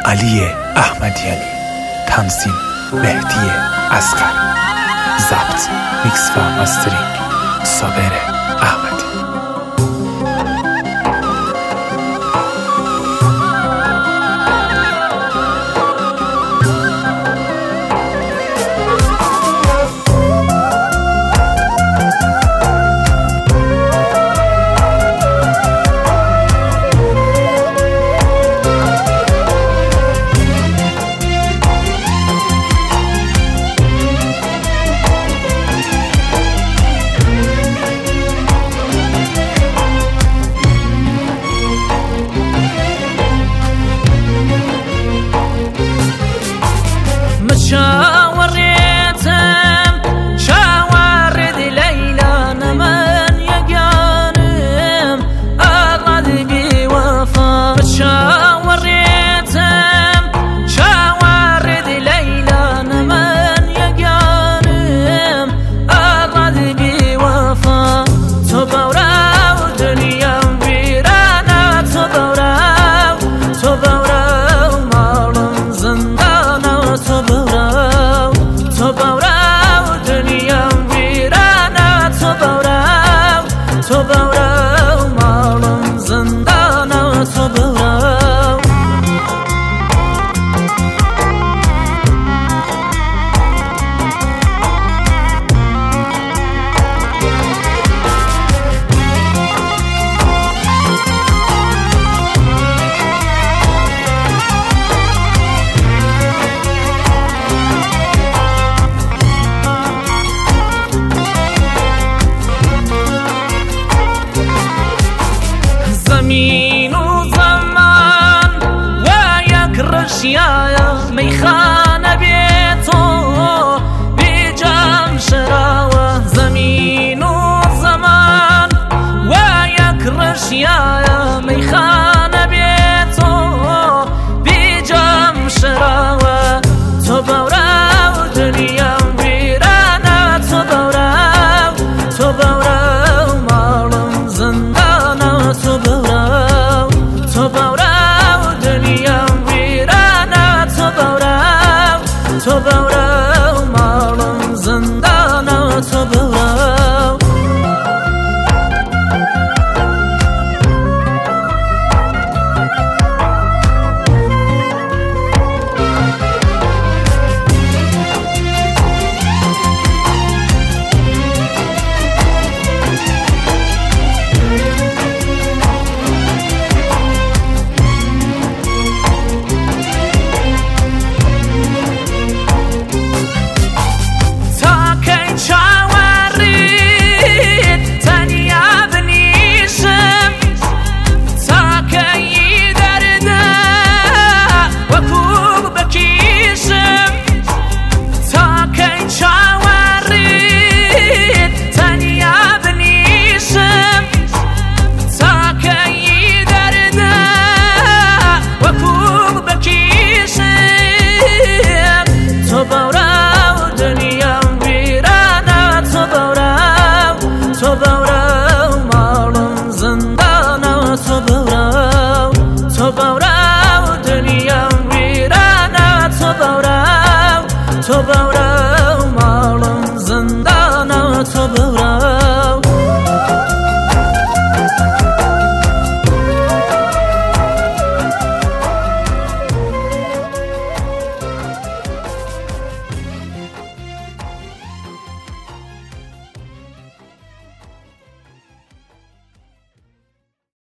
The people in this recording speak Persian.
علی احمدیانی، تنظیم مهدی اصغر، ضبط میکس و مسترینگ صابر احمدی. شاورد ليلى نمن يقانم أغاد بوفا شاورد ليلى نمن يقانم أغاد بوفا تبورا ودنيا ويرانا تبورا مالن زندانا تبورا دنیا ویرانا تو بورا مالم زندانا تو بورا. زمین و زمان و یک رشیای میخواد